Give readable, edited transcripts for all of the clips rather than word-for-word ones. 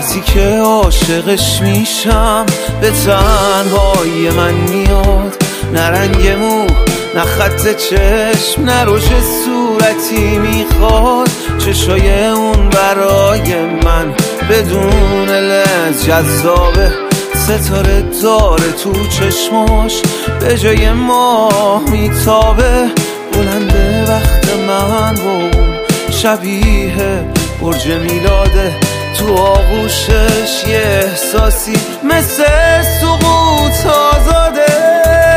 کسی که عاشقش میشم به تنهایی من میاد، نه رنگ مو نه خط چشم نه روش صورتی میخواد. چشای اون برای من بدون لنز جذابه، ستاره داره تو چشماش به جای ماه میتابه. بلنده وقت من و اون شبیه برج میلاده، تو آغوشش یه احساسی مثل سقوط آزاده.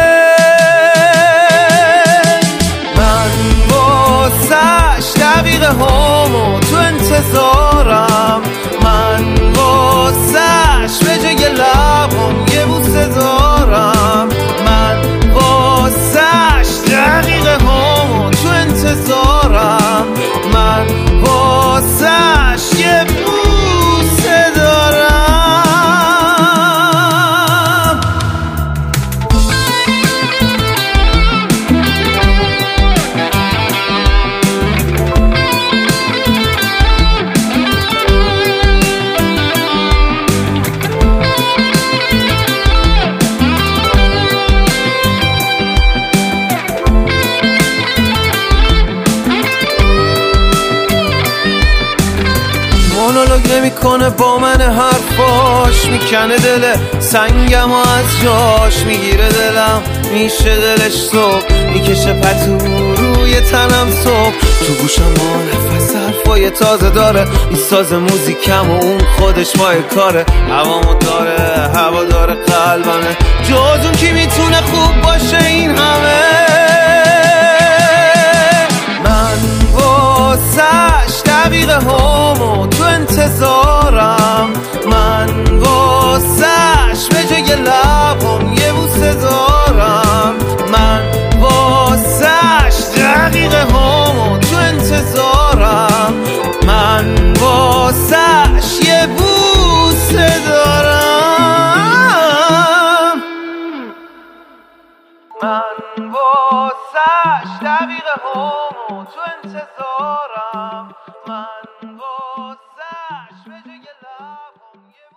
من واسش دقیقه هامو تو انتظارم، من واسش به جای لبام یه بوسه دارم، من واسش دقیقه هامو تو انتظارم، من واسش یه بوسه دارم. مونولوگ نمیکنه با من حرفاش، میکنه دل سنگم و از جاش میگیره دلم، میشه دلش صبح، میکشه پتو روی تنم صبح. تو گوشم ما نفس حرفای تازه داره، این ساز موزیکم و اون خودش مای کاره. هوامو داره هوا داره قلبمه، جز اون کی میتونه خوب باشه این همه. من واسش دقیقه هامو تو انتظارم، من واسش به جای لبام یه بوسه دارم، من واسش دقیقه هامو تو انتظارم، من واسش یه بوسه دارم، من واسش دقیقه هامو تو انتظارم، من واسش به جای لبام